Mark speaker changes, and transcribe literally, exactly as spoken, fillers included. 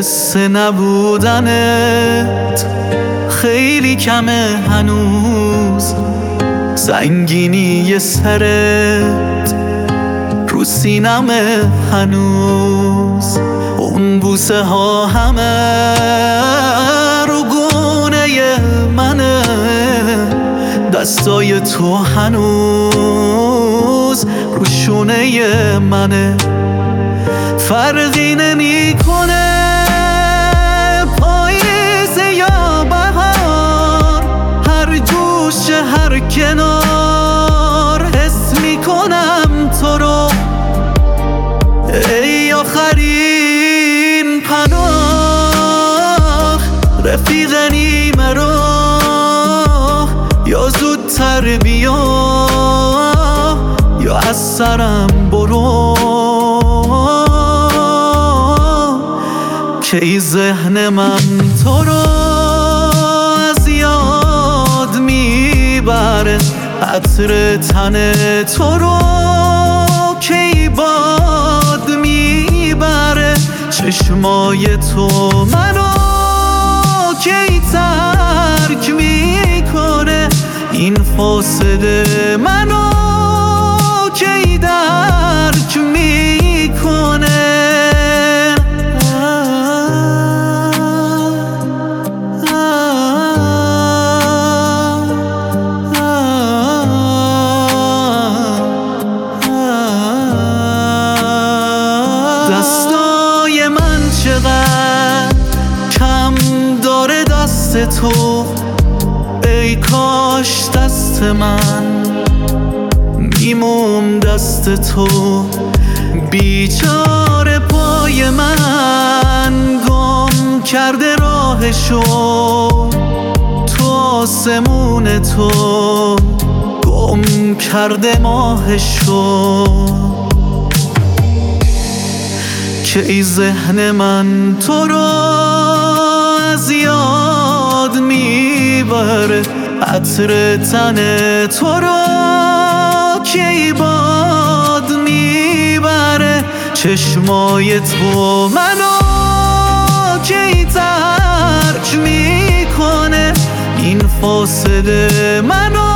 Speaker 1: حس نبودنت خیلی کمه هنوز، سنگینی سرت رو سینمه هنوز، اون بوسه ها همه رو گونه منه، دستای تو هنوز رو شونه منه. فرقی نمیکنه پاییز یا بهار، هر جوش هر کنار حس میکنم تو رو. ای آخرین پناه، رفیق نیمه راه، یا زودتر بیا یا از سرم برو. که ای ذهن من تو رو از یاد میبره، عطر تن تو رو که ای باد میبره، چشمای تو منو که ای ترک میکنه، این فاصله منو که ای درک میکنه. دستای من چقدر کم داره دست تو، ای کاش دست من میمون دست تو. بیچاره پای من گم کرده راهشو، تو آسمون تو گم کرده ماهشو. که ای ذهن من تو رو از یاد میبره، عطر تن تو رو که ای باد میبره، چشمای تو منو که ای ترک میکنه، این فاصله منو